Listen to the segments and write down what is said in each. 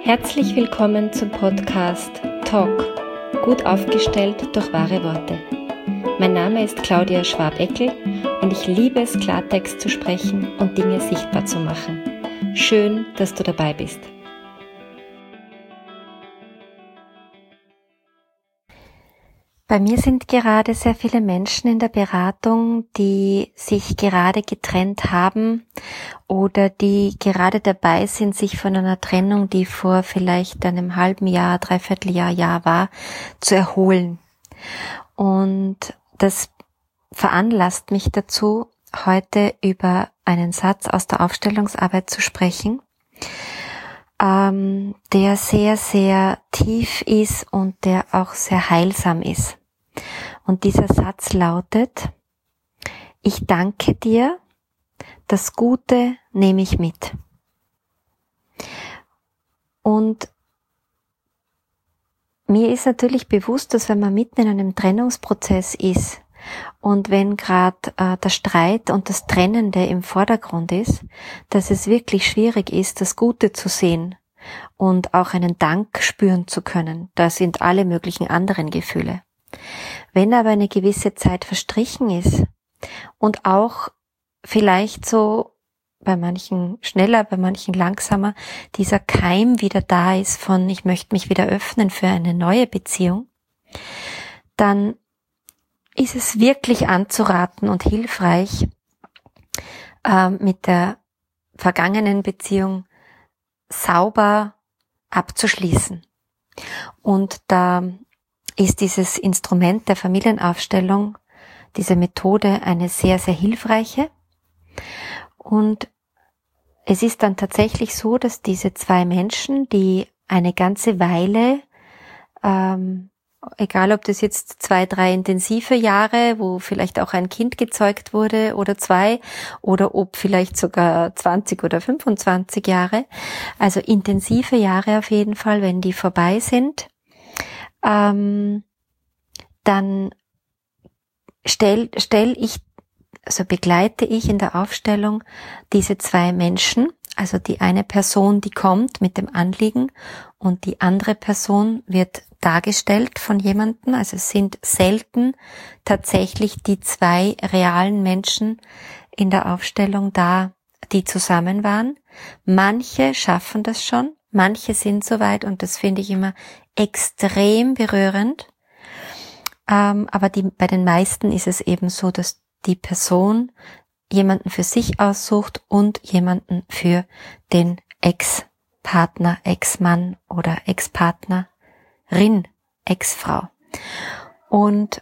Herzlich willkommen zum Podcast Talk, gut aufgestellt durch wahre Worte. Mein Name ist Claudia Schwab-Eckel und ich liebe es, Klartext zu sprechen und Dinge sichtbar zu machen. Schön, dass du dabei bist. Bei mir sind gerade sehr viele Menschen in der Beratung, die sich gerade getrennt haben oder die gerade dabei sind, sich von einer Trennung, die vor vielleicht einem halben Jahr, Dreivierteljahr war, zu erholen. Und das veranlasst mich dazu, heute über einen Satz aus der Aufstellungsarbeit zu sprechen, der sehr, sehr tief ist und der auch sehr heilsam ist. Und dieser Satz lautet: Ich danke dir, das Gute nehme ich mit. Und mir ist natürlich bewusst, dass wenn man mitten in einem Trennungsprozess ist und wenn gerade der Streit und das Trennende im Vordergrund ist, dass es wirklich schwierig ist, das Gute zu sehen und auch einen Dank spüren zu können. Da sind alle möglichen anderen Gefühle. Wenn aber eine gewisse Zeit verstrichen ist und auch vielleicht so bei manchen schneller, bei manchen langsamer, dieser Keim wieder da ist von ich möchte mich wieder öffnen für eine neue Beziehung, dann ist es wirklich anzuraten und hilfreich, mit der vergangenen Beziehung sauber abzuschließen. Und da ist dieses Instrument der Familienaufstellung, diese Methode, eine sehr, sehr hilfreiche. Und es ist dann tatsächlich so, dass diese zwei Menschen, die eine ganze Weile, egal ob das jetzt 2, 3 intensive Jahre, wo vielleicht auch ein Kind gezeugt wurde oder 2, oder ob vielleicht sogar 20 oder 25 Jahre, also intensive Jahre auf jeden Fall, wenn die vorbei sind, dann begleite ich in der Aufstellung diese zwei Menschen, also die eine Person, die kommt mit dem Anliegen und die andere Person wird dargestellt von jemandem. Also es sind selten tatsächlich die zwei realen Menschen in der Aufstellung da, die zusammen waren. Manche schaffen das schon, manche sind soweit und das finde ich immer extrem berührend. Aber bei den meisten ist es eben so, dass die Person jemanden für sich aussucht und jemanden für den Ex-Partner, Ex-Mann oder Ex-Partnerin, Ex-Frau. Und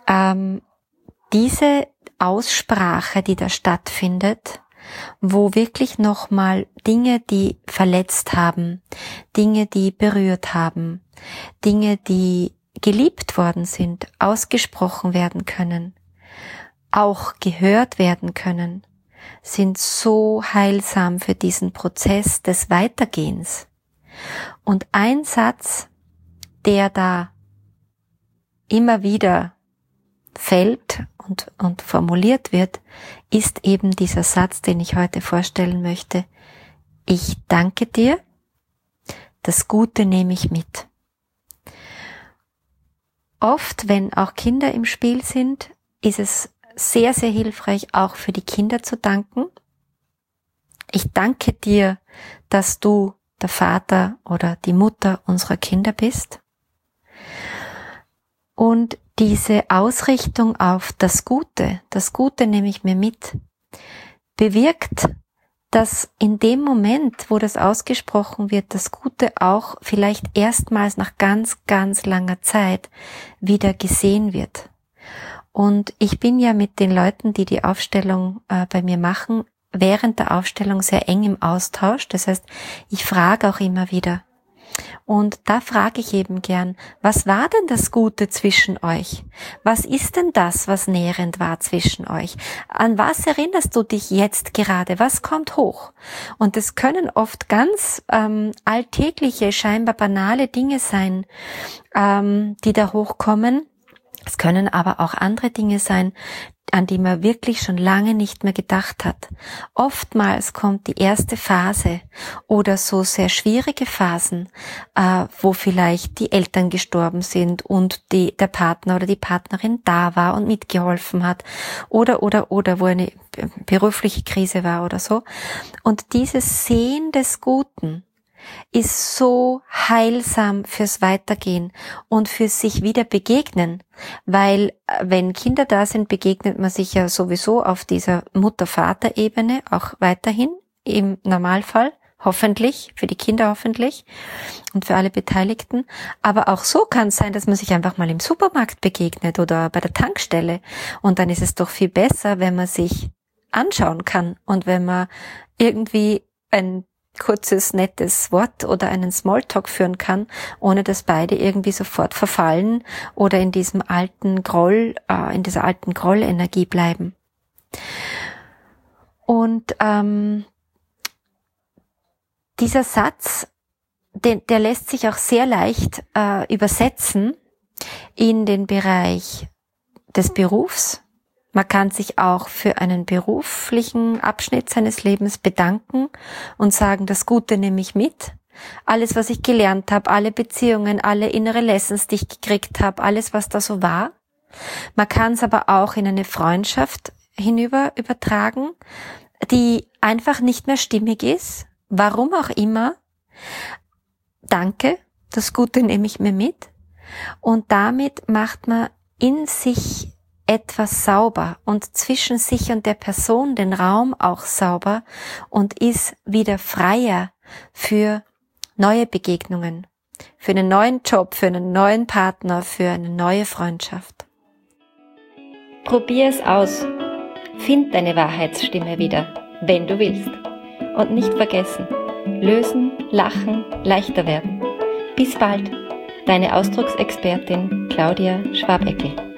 diese Aussprache, die da stattfindet, wo wirklich nochmal Dinge, die verletzt haben, Dinge, die berührt haben, Dinge, die geliebt worden sind, ausgesprochen werden können, auch gehört werden können, sind so heilsam für diesen Prozess des Weitergehens. Und ein Satz, der da immer wieder fällt und formuliert wird, ist eben dieser Satz, den ich heute vorstellen möchte: Ich danke dir, das Gute nehme ich mit. Oft, wenn auch Kinder im Spiel sind, ist es sehr, sehr hilfreich, auch für die Kinder zu danken. Ich danke dir, dass du der Vater oder die Mutter unserer Kinder bist. Und diese Ausrichtung auf das Gute nehme ich mir mit, bewirkt, dass in dem Moment, wo das ausgesprochen wird, das Gute auch vielleicht erstmals nach ganz, ganz langer Zeit wieder gesehen wird. Und ich bin ja mit den Leuten, die die Aufstellung bei mir machen, während der Aufstellung sehr eng im Austausch. Das heißt, ich frage auch immer wieder. Und da frage ich eben gern, was war denn das Gute zwischen euch? Was ist denn das, was nährend war zwischen euch? An was erinnerst du dich jetzt gerade? Was kommt hoch? Und es können oft ganz alltägliche, scheinbar banale Dinge sein, die da hochkommen. Es können aber auch andere Dinge sein, an die man wirklich schon lange nicht mehr gedacht hat. Oftmals kommt die erste Phase oder so sehr schwierige Phasen, wo vielleicht die Eltern gestorben sind und der Partner oder die Partnerin da war und mitgeholfen hat oder wo eine berufliche Krise war oder so. Und dieses Sehen des Guten ist so heilsam fürs Weitergehen und fürs sich wieder begegnen, weil wenn Kinder da sind, begegnet man sich ja sowieso auf dieser Mutter-Vater-Ebene auch weiterhin, im Normalfall, hoffentlich, für die Kinder hoffentlich und für alle Beteiligten. Aber auch so kann es sein, dass man sich einfach mal im Supermarkt begegnet oder bei der Tankstelle. Und dann ist es doch viel besser, wenn man sich anschauen kann und wenn man irgendwie ein kurzes, nettes Wort oder einen Smalltalk führen kann, ohne dass beide irgendwie sofort verfallen oder in diesem alten Groll, in dieser alten Grollenergie bleiben. Und dieser Satz, der lässt sich auch sehr leicht übersetzen in den Bereich des Berufs. Man kann sich auch für einen beruflichen Abschnitt seines Lebens bedanken und sagen, das Gute nehme ich mit. Alles, was ich gelernt habe, alle Beziehungen, alle innere Lessons, die ich gekriegt habe, alles, was da so war. Man kann es aber auch in eine Freundschaft hinüber übertragen, die einfach nicht mehr stimmig ist. Warum auch immer. Danke, das Gute nehme ich mir mit. Und damit macht man in sich etwas sauber und zwischen sich und der Person den Raum auch sauber und ist wieder freier für neue Begegnungen, für einen neuen Job, für einen neuen Partner, für eine neue Freundschaft. Probier es aus. Find deine Wahrheitsstimme wieder, wenn du willst. Und nicht vergessen, lösen, lachen, leichter werden. Bis bald, deine Ausdrucksexpertin Claudia Schwabeckel.